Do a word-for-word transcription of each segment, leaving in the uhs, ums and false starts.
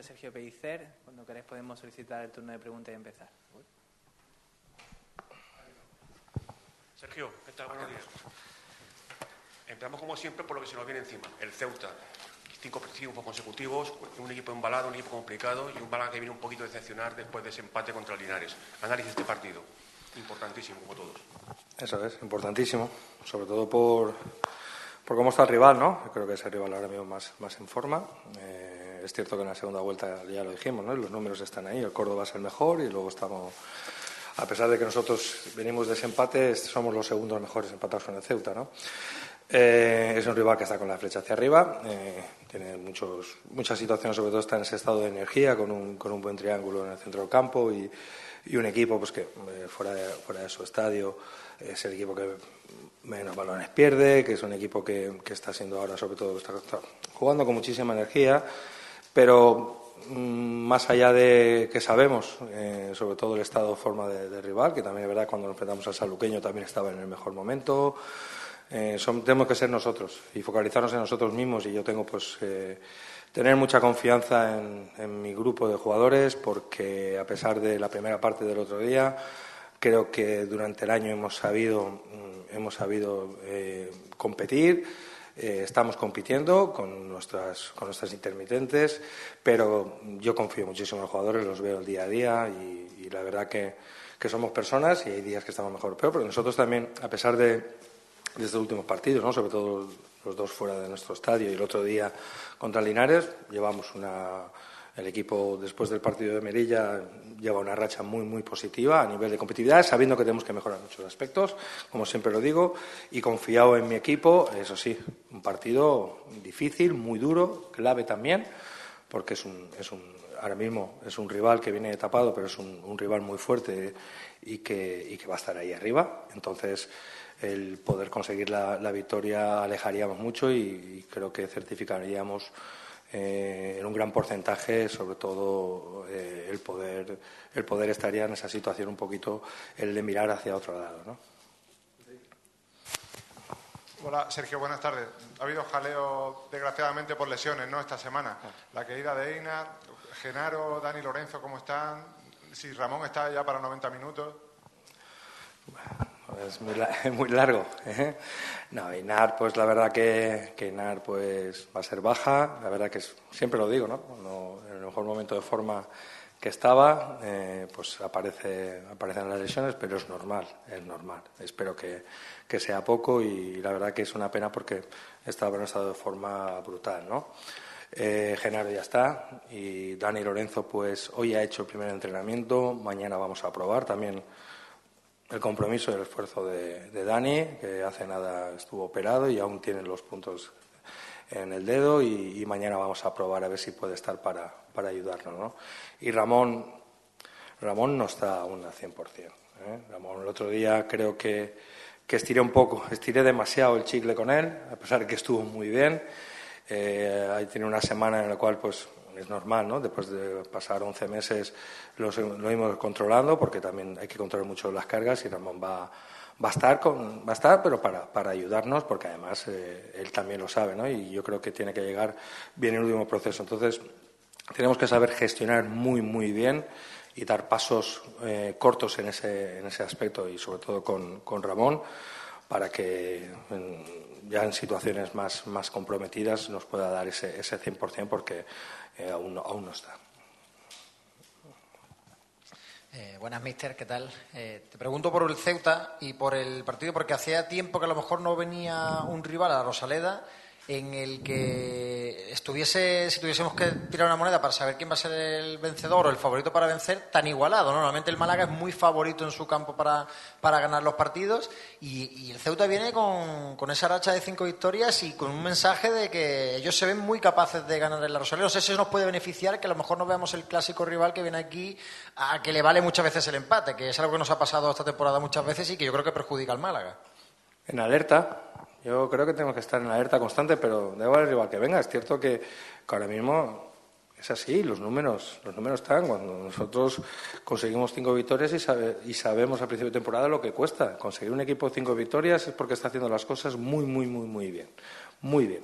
Sergio Pellicer. Cuando queráis podemos solicitar el turno de preguntas y empezar. Sergio, ¿qué tal? Buenos días. Empezamos como siempre por lo que se nos viene encima, el Ceuta. Cinco triunfos consecutivos, un equipo embalado, un equipo complicado y un Málaga que viene un poquito a decepcionar después de ese empate contra el Linares. Análisis de este partido, importantísimo como todos. Eso es, importantísimo, sobre todo por, por cómo está el rival, ¿no? Yo creo que es el rival ahora mismo más, más en forma. Eh, es cierto que en la segunda vuelta ya lo dijimos, ¿no? Los números están ahí, el Córdoba es el mejor y luego estamos, a pesar de que nosotros venimos de ese empate, somos los segundos mejores empatados con el Ceuta, ¿no? Eh, es un rival que está con la flecha hacia arriba, eh, tiene muchos, muchas situaciones, sobre todo está en ese estado de energía, con un, con un buen triángulo en el centro del campo y, y un equipo pues que eh, fuera, de, fuera de su estadio es el equipo que menos balones pierde, que es un equipo que, que está siendo ahora, sobre todo, está, está jugando con muchísima energía, pero mmm, más allá de que sabemos, eh, sobre todo el estado de forma de, de rival, que también es verdad cuando nos enfrentamos al sanluqueño también estaba en el mejor momento. Eh, son, tenemos que ser nosotros y focalizarnos en nosotros mismos y yo tengo pues eh, tener mucha confianza en, en mi grupo de jugadores porque a pesar de la primera parte del otro día creo que durante el año hemos sabido hemos sabido eh, competir, eh, estamos compitiendo con nuestras con nuestras intermitentes, pero yo confío muchísimo en los jugadores, los veo el día a día y, y la verdad que, que somos personas y hay días que estamos mejor o peor, pero nosotros también, a pesar de de estos últimos partidos, ¿no? Sobre todo los dos fuera de nuestro estadio y el otro día contra Linares, llevamos una el equipo después del partido de Melilla lleva una racha muy muy positiva a nivel de competitividad, sabiendo que tenemos que mejorar muchos aspectos, como siempre lo digo, y confiado en mi equipo. Eso sí, un partido difícil, muy duro, clave también, porque es un es un ahora mismo es un rival que viene tapado, pero es un, un rival muy fuerte y que y que va a estar ahí arriba. Entonces el poder conseguir la, la victoria alejaríamos mucho y, y creo que certificaríamos eh, en un gran porcentaje, sobre todo eh, el poder el poder estaría en esa situación un poquito el de mirar hacia otro lado, ¿no? Hola, Sergio, buenas tardes. Ha habido jaleo, desgraciadamente, por lesiones, ¿no?, esta semana. La caída de Einar, Genaro, Dani, Lorenzo, ¿cómo están? Si Ramón está ya para noventa minutos. Es muy, muy largo, ¿eh? No, Einar, pues la verdad que, que Einar pues va a ser baja. La verdad que es, siempre lo digo, ¿no? Cuando, en el mejor momento de forma que estaba, eh, pues aparece, aparecen las lesiones, pero es normal, es normal. Espero que, que sea poco y la verdad que es una pena porque estaba en un estado de forma brutal, ¿no? Eh, Genaro ya está y Dani Lorenzo pues hoy ha hecho el primer entrenamiento, mañana vamos a probar también el compromiso y el esfuerzo de, de Dani, que hace nada estuvo operado y aún tiene los puntos en el dedo y, y mañana vamos a probar a ver si puede estar para, para ayudarnos, ¿no? Y Ramón, Ramón no está aún al cien por cien, ¿eh? Ramón, el otro día creo que, que estiré un poco, estiré demasiado el chicle con él, a pesar de que estuvo muy bien. Eh, ahí tiene una semana en la cual pues es normal, ¿no? Después de pasar once meses lo, lo hemos controlando porque también hay que controlar mucho las cargas y Ramón va, va a estar, con, va a estar pero para, para ayudarnos porque además eh, él también lo sabe, ¿no? Y yo creo que tiene que llegar bien el último proceso. Entonces tenemos que saber gestionar muy, muy bien y dar pasos eh, cortos en ese, en ese aspecto y sobre todo con, con Ramón para que en, ya en situaciones más, más comprometidas nos pueda dar ese, ese cien por cien porque eh, aún, no, aún no está. Eh, buenas, míster, ¿qué tal? Eh, te pregunto por el Ceuta y por el partido porque hacía tiempo que a lo mejor no venía un rival a la Rosaleda en el que estuviese, si tuviésemos que tirar una moneda para saber quién va a ser el vencedor o el favorito para vencer, tan igualado, ¿no? Normalmente el Málaga es muy favorito en su campo para, para ganar los partidos y, y el Ceuta viene con, con esa racha de cinco victorias y con un mensaje de que ellos se ven muy capaces de ganar en la Rosaleda. No sé si eso nos puede beneficiar, que a lo mejor no veamos el clásico rival que viene aquí a que le vale muchas veces el empate, que es algo que nos ha pasado esta temporada muchas veces y que yo creo que perjudica al Málaga. En alerta. Yo creo que tenemos que estar en alerta constante, pero da igual el rival que venga. Es cierto que, que ahora mismo es así, los números los números están. Cuando nosotros conseguimos cinco victorias y, sabe, y sabemos a principio de temporada lo que cuesta. Conseguir un equipo de cinco victorias es porque está haciendo las cosas muy, muy, muy, muy bien. Muy bien.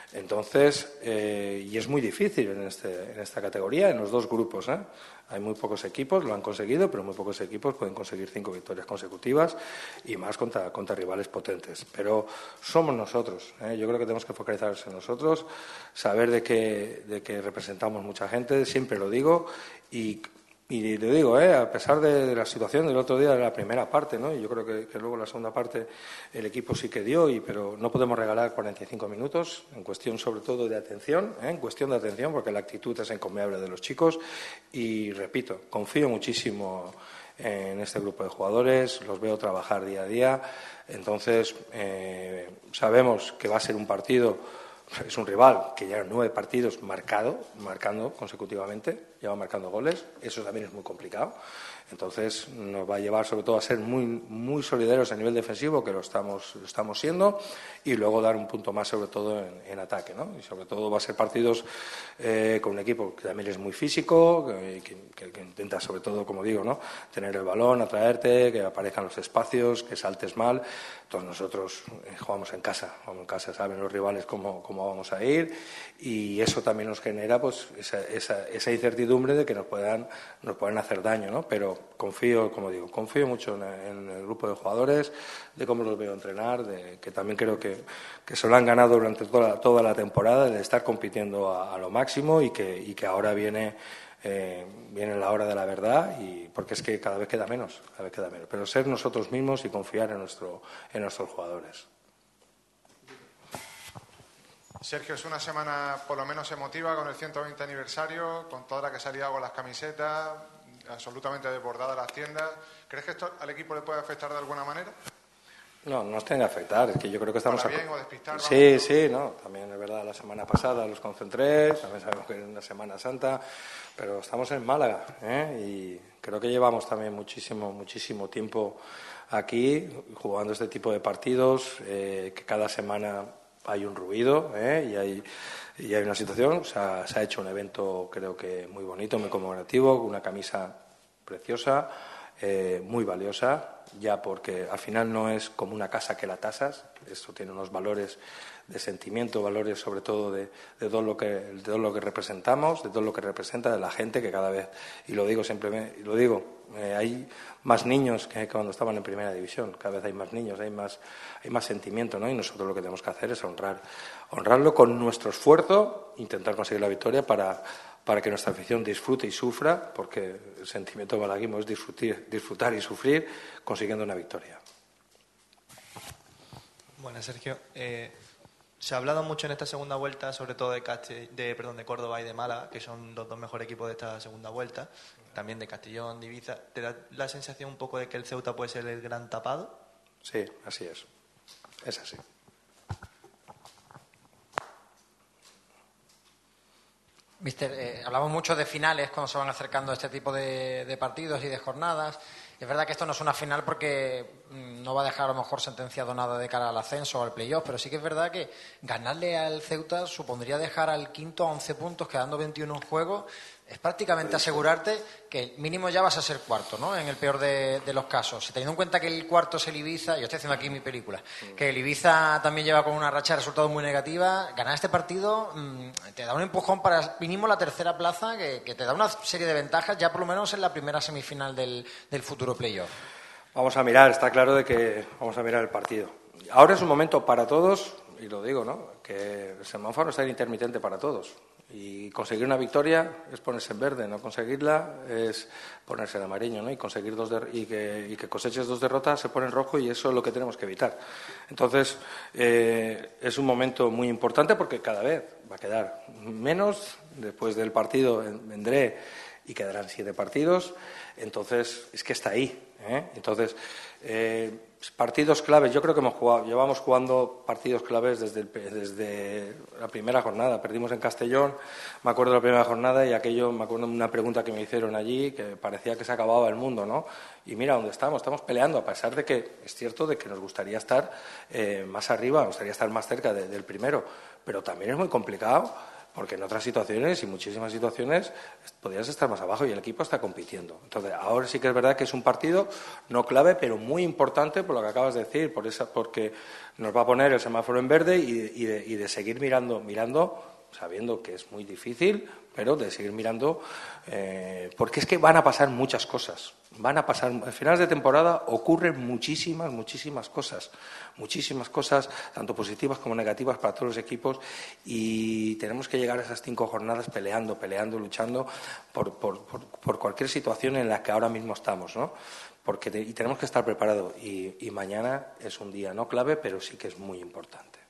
Entonces, eh, y es muy difícil en, este, en esta categoría, en los dos grupos, ¿eh? Hay muy pocos equipos, lo han conseguido, pero muy pocos equipos pueden conseguir cinco victorias consecutivas y más contra, contra rivales potentes. Pero somos nosotros, ¿eh? Yo creo que tenemos que focalizarnos en nosotros, saber de que, de que representamos mucha gente, siempre lo digo, y Y le digo, eh, a pesar de la situación del otro día de la primera parte, ¿no? Y yo creo que, que luego la segunda parte el equipo sí que dio, y, pero no podemos regalar cuarenta y cinco minutos, en cuestión sobre todo de atención, ¿eh? en cuestión de atención, porque la actitud es encomiable de los chicos. Y repito, confío muchísimo en este grupo de jugadores, los veo trabajar día a día. Entonces, eh, sabemos que va a ser un partido. Es un rival que lleva nueve partidos marcado, marcando consecutivamente, lleva marcando goles. Eso también es muy complicado. Entonces nos va a llevar sobre todo a ser muy, muy solidarios a nivel defensivo, que lo estamos, lo estamos siendo, y luego dar un punto más sobre todo en, en ataque, ¿no? Y sobre todo va a ser partidos eh, con un equipo que también es muy físico, que, que, que intenta sobre todo, como digo, ¿no? tener el balón, atraerte, que aparezcan los espacios, que saltes mal. Todos nosotros eh, jugamos en casa, jugamos en casa, saben los rivales cómo, cómo vamos a ir, y eso también nos genera pues esa, esa, esa incertidumbre de que nos puedan, nos puedan hacer daño, ¿no? Pero confío, como digo, confío mucho en, en el grupo de jugadores, de cómo los veo entrenar, de que también creo que, que se lo han ganado durante toda, toda la temporada, de estar compitiendo a, a lo máximo, y que, y que ahora viene, eh, viene la hora de la verdad, y porque es que cada vez queda menos, cada vez queda menos. Pero ser nosotros mismos y confiar en, nuestro, en nuestros jugadores. Sergio, es una semana por lo menos emotiva con el ciento veinte aniversario, con toda la que se ha liado con las camisetas, absolutamente desbordadas las tiendas. ¿Crees que esto al equipo le puede afectar de alguna manera? No, no nos tiene que afectar, es que yo creo que estamos... ¿Para bien o despistar? Sí, vamos, sí, no, también es verdad, la semana pasada los concentré, también sabemos que es una Semana Santa, pero estamos en Málaga, ¿eh? Y creo que llevamos también muchísimo, muchísimo tiempo aquí jugando este tipo de partidos, eh, que cada semana hay un ruido, ¿eh? y hay y hay una situación. O sea, se ha hecho un evento, creo que muy bonito, muy conmemorativo, una camisa preciosa, eh, muy valiosa, ya porque al final no es como una casa que la tasas, esto tiene unos valores de sentimiento, valores sobre todo de, de, todo lo que, de todo lo que representamos, de todo lo que representa de la gente, que cada vez, y lo digo siempre, me, lo digo, eh, hay más niños que cuando estaban en primera división, cada vez hay más niños, hay más, hay más sentimiento, ¿no? Y nosotros lo que tenemos que hacer es honrar, honrarlo con nuestro esfuerzo, intentar conseguir la victoria para, para que nuestra afición disfrute y sufra, porque el sentimiento de malaguismo es disfrutar, disfrutar y sufrir consiguiendo una victoria. Bueno, Sergio, eh, se ha hablado mucho en esta segunda vuelta, sobre todo de, Castell, de, perdón, de Córdoba y de Málaga, que son los dos mejores equipos de esta segunda vuelta, también de Castellón, de Ibiza. ¿Te da la sensación un poco de que el Ceuta puede ser el gran tapado? Sí, así es. Es así. Mister, eh, hablamos mucho de finales cuando se van acercando este tipo de, de partidos y de jornadas. Es verdad que esto no es una final porque mmm, no va a dejar a lo mejor sentenciado nada de cara al ascenso o al playoff, pero sí que es verdad que ganarle al Ceuta supondría dejar al quinto a once puntos, quedando veintiuno en juego. Es prácticamente asegurarte que mínimo ya vas a ser cuarto, ¿no? En el peor de, de los casos. Y teniendo en cuenta que el cuarto es el Ibiza, yo estoy haciendo aquí mi película, que el Ibiza también lleva con una racha de resultados muy negativa, ganar este partido mmm, te da un empujón para mínimo la tercera plaza, que, que te da una serie de ventajas ya por lo menos en la primera semifinal del, del futuro playoff. Vamos a mirar, está claro de que vamos a mirar el partido. Ahora es un momento para todos, y lo digo, ¿no? Que el semáforo está intermitente para todos. Y conseguir una victoria es ponerse en verde, no conseguirla es ponerse en amarillo, ¿no? Y conseguir dos der- y, que, y que coseches dos derrotas se pone en rojo, y eso es lo que tenemos que evitar. Entonces, eh, es un momento muy importante porque cada vez va a quedar menos. Después del partido vendré y quedarán siete partidos. Entonces, es que está ahí, ¿eh? Entonces, eh, partidos claves, yo creo que hemos jugado, llevamos jugando partidos claves desde, el, desde la primera jornada. Perdimos en Castellón, me acuerdo de la primera jornada, y aquello, me acuerdo de una pregunta que me hicieron allí, que parecía que se acababa el mundo, ¿no? Y mira dónde estamos, estamos peleando, a pesar de que es cierto de que nos gustaría estar eh, más arriba, nos gustaría estar más cerca de, del primero, pero también es muy complicado, porque en otras situaciones y muchísimas situaciones podrías estar más abajo y el equipo está compitiendo. Entonces, ahora sí que es verdad que es un partido no clave, pero muy importante por lo que acabas de decir, por esa, porque nos va a poner el semáforo en verde y, y, de, y de seguir mirando, mirando, sabiendo que es muy difícil, pero de seguir mirando, eh, porque es que van a pasar muchas cosas. Van a pasar, en finales de temporada ocurren muchísimas, muchísimas cosas, muchísimas cosas, tanto positivas como negativas para todos los equipos, y tenemos que llegar a esas cinco jornadas peleando, peleando, luchando por, por, por, por cualquier situación en la que ahora mismo estamos, ¿no? Porque te, y tenemos que estar preparados, y, y mañana es un día no clave, pero sí que es muy importante.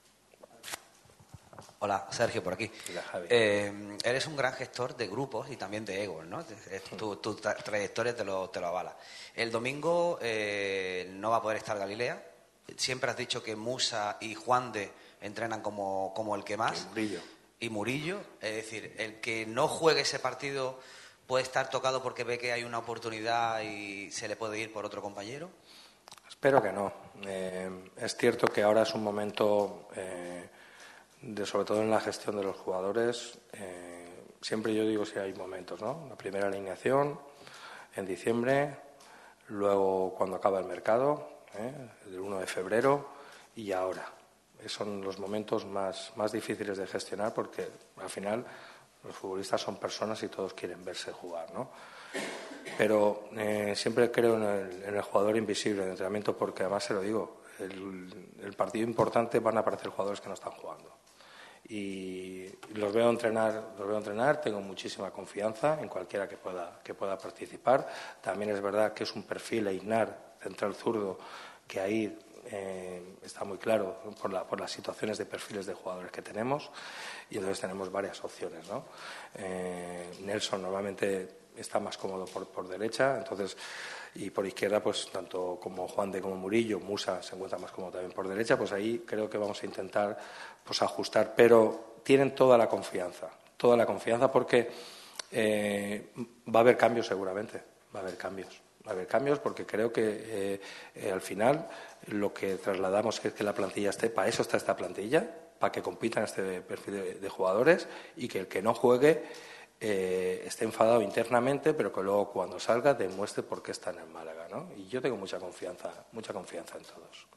Hola, Sergio, por aquí. Hola, Javi. Eh, eres un gran gestor de grupos y también de egos, ¿no? Tu, tu tra trayectoria te lo, te lo avala. El domingo eh, no va a poder estar Galilea. Siempre has dicho que Musa y Juan de entrenan como, como el que más. Y Murillo. Y Murillo. Es decir, el que no juegue ese partido puede estar tocado porque ve que hay una oportunidad y se le puede ir por otro compañero. Espero que no. Eh, es cierto que ahora es un momento... Eh, De, sobre todo en la gestión de los jugadores, eh, siempre yo digo si hay momentos, ¿no? La primera alineación en diciembre, luego cuando acaba el mercado, ¿eh? el uno de febrero y ahora. Son los momentos más, más difíciles de gestionar porque al final los futbolistas son personas y todos quieren verse jugar, ¿no? Pero eh, siempre creo en el, en el jugador invisible en el entrenamiento porque además se lo digo, el, el partido importante van a aparecer jugadores que no están jugando. Y los veo entrenar, los veo entrenar, tengo muchísima confianza en cualquiera que pueda, que pueda participar. También es verdad que es un perfil Einar, central zurdo, que ahí eh, está muy claro por, la, por las situaciones de perfiles de jugadores que tenemos, y entonces tenemos varias opciones, ¿no? Eh, Nelson normalmente está más cómodo por, por derecha, entonces, y por izquierda, pues tanto como Juan de como Murillo, Musa se encuentra más cómodo también por derecha, pues ahí creo que vamos a intentar pues ajustar, pero tienen toda la confianza, toda la confianza porque eh, va a haber cambios seguramente, va a haber cambios, va a haber cambios porque creo que eh, eh, al final lo que trasladamos es que la plantilla esté, para eso está esta plantilla, para que compitan este perfil de, de jugadores y que el que no juegue Eh, esté enfadado internamente, pero que luego cuando salga demuestre por qué está en el Málaga, ¿no? Y yo tengo mucha confianza, mucha confianza en todos.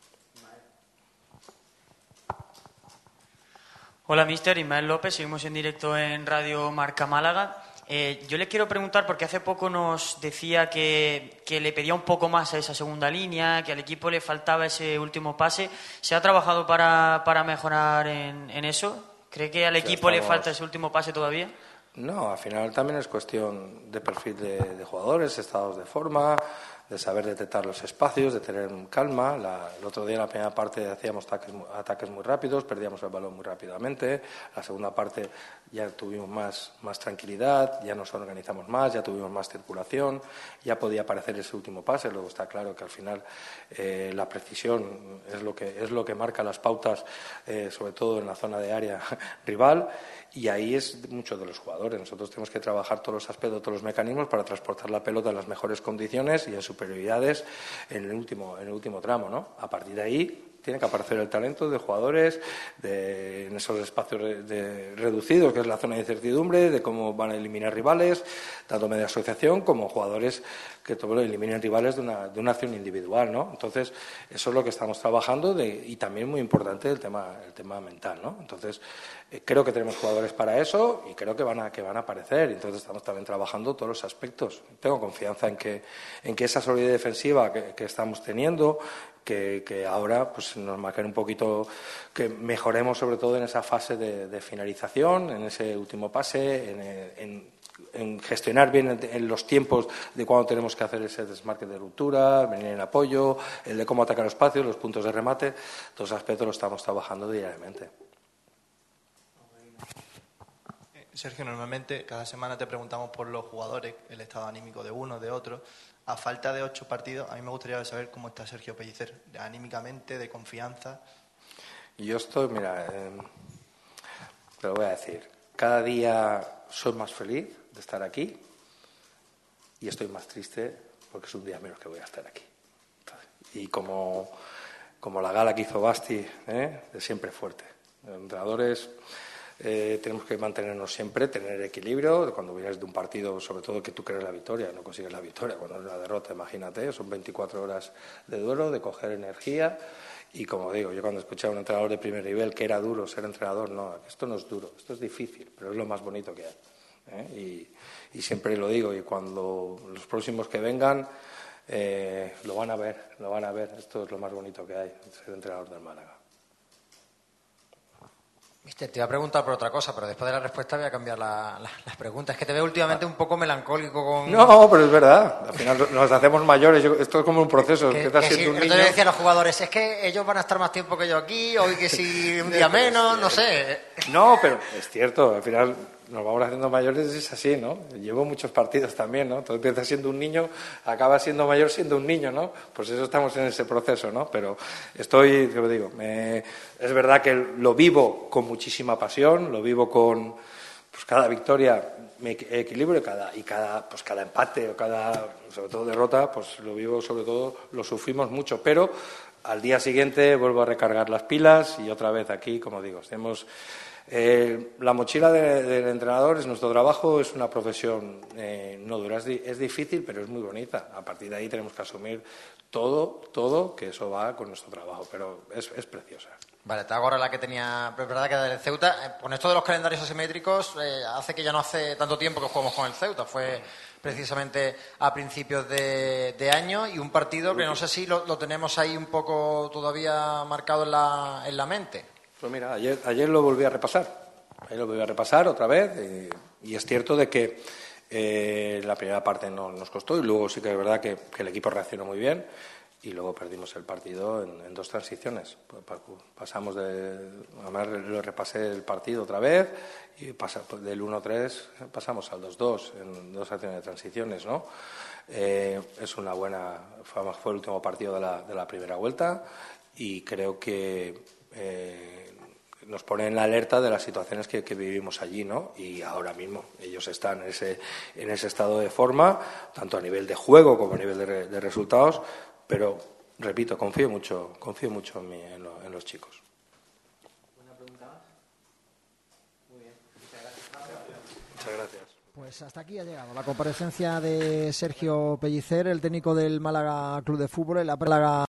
Hola, mister Ismael López, seguimos en directo en Radio Marca Málaga. Eh, yo le quiero preguntar, porque hace poco nos decía que, que le pedía un poco más a esa segunda línea, que al equipo le faltaba ese último pase. ¿Se ha trabajado para, para mejorar en, en eso? ¿Cree que al Sí, equipo estamos... le falta ese último pase todavía? No, al final también es cuestión de perfil de, de jugadores, estados de forma, de saber detectar los espacios, de tener calma. La, el otro día en la primera parte hacíamos ataques, ataques muy rápidos, perdíamos el balón muy rápidamente. La segunda parte ya tuvimos más, más tranquilidad, ya nos organizamos más, ya tuvimos más circulación, ya podía aparecer ese último pase. Luego está claro que al final eh, la precisión es lo que, es lo que marca las pautas, eh, sobre todo en la zona de área rival. Y ahí es mucho de los jugadores. Nosotros tenemos que trabajar todos los aspectos, todos los mecanismos para transportar la pelota en las mejores condiciones y en superioridades en el último, en el último tramo, ¿no? A partir de ahí tiene que aparecer el talento de jugadores de, en esos espacios de, de, reducidos, que es la zona de incertidumbre, de cómo van a eliminar rivales, tanto media asociación como jugadores que bueno, eliminen rivales de una, de una acción individual, ¿no? Entonces, eso es lo que estamos trabajando de, y también muy importante el tema, el tema mental, ¿no? Entonces, eh, creo que tenemos jugadores para eso y creo que van a, que van a aparecer. Entonces, estamos también trabajando todos los aspectos. Tengo confianza en que, en que esa solidez defensiva que, que estamos teniendo, Que, que ahora pues nos marquen un poquito, que mejoremos sobre todo en esa fase de, de finalización, en ese último pase, en, en, en gestionar bien en, en los tiempos de cuando tenemos que hacer ese desmarque de ruptura, venir en apoyo, el de cómo atacar los espacios, los puntos de remate, todos esos aspectos los estamos trabajando diariamente. Sergio, normalmente cada semana te preguntamos por los jugadores, el estado anímico de uno, de otro. A falta de ocho partidos, a mí me gustaría saber cómo está Sergio Pellicer, anímicamente, de confianza. Yo estoy, mira, eh, te lo voy a decir, cada día soy más feliz de estar aquí y estoy más triste porque es un día menos que voy a estar aquí. Y como, como la gala que hizo Basti, ¿eh? de siempre fuerte. Los entrenadores eh, tenemos que mantenernos siempre, tener equilibrio. Cuando vienes de un partido, sobre todo que tú crees la victoria, no consigues la victoria. Cuando es una derrota, imagínate, son veinticuatro horas de duelo, de coger energía. Y como digo, yo cuando escuché a un entrenador de primer nivel que era duro ser entrenador, no, esto no es duro, esto es difícil, pero es lo más bonito que hay. ¿eh? Y, y siempre lo digo, y cuando los próximos que vengan eh, lo van a ver, lo van a ver, esto es lo más bonito que hay, ser entrenador del Málaga. Mister, te iba a preguntar por otra cosa, pero después de la respuesta voy a cambiar la, la, las preguntas. Es que te veo últimamente un poco melancólico con... No, pero es verdad. Al final nos hacemos mayores. Yo, esto es como un proceso. Que, Empiezas que siendo si, un niño. yo le decía a los jugadores, es que ellos van a estar más tiempo que yo aquí, hoy que si un día menos, no sé. No, pero es cierto. Al final nos vamos haciendo mayores, es así, ¿no? Llevo muchos partidos también, ¿no? Tú empiezas siendo un niño, acabas siendo mayor siendo un niño, ¿no? Pues eso estamos en ese proceso, ¿no? Pero estoy, te lo digo, me, es verdad que lo vivo con muchísima pasión, lo vivo con, pues cada victoria me equilibrio, cada, y cada, pues cada empate o cada, sobre todo derrota, pues lo vivo, sobre todo, lo sufrimos mucho, pero al día siguiente vuelvo a recargar las pilas y otra vez aquí, como digo, estemos... Eh, la mochila de, del entrenador es nuestro trabajo, es una profesión eh, no dura, es, di, es difícil, pero es muy bonita. A partir de ahí tenemos que asumir todo, todo, que eso va con nuestro trabajo, pero es, es preciosa. Vale, te hago ahora la que tenía preparada, que era del Ceuta. Eh, con esto de los calendarios asimétricos, eh, hace que ya no hace tanto tiempo que jugamos con el Ceuta. Fue precisamente a principios de, de año y un partido que no sé si lo, lo tenemos ahí un poco todavía marcado en la, en la mente. Pues mira, ayer, ayer lo volví a repasar, ayer lo volví a repasar otra vez eh, y es cierto de que eh, la primera parte no nos costó y luego sí que es verdad que, que el equipo reaccionó muy bien y luego perdimos el partido en, en dos transiciones. Pasamos de, además lo repasé el partido otra vez y pasa, del uno tres pasamos al dos dos en dos acciones de transiciones, ¿no? Eh, es una buena, fue, fue el último partido de la, de la primera vuelta y creo que eh, nos pone en la alerta de las situaciones que, que vivimos allí, ¿no? Y ahora mismo ellos están en ese, en ese estado de forma, tanto a nivel de juego como a nivel de, de resultados, pero, repito, confío mucho, confío mucho en, mí, en, lo, en los chicos. ¿Una pregunta más? Muy bien, muchas gracias. Muchas gracias. Pues hasta aquí ha llegado la comparecencia de Sergio Pellicer, el técnico del Málaga Club de Fútbol, en la Málaga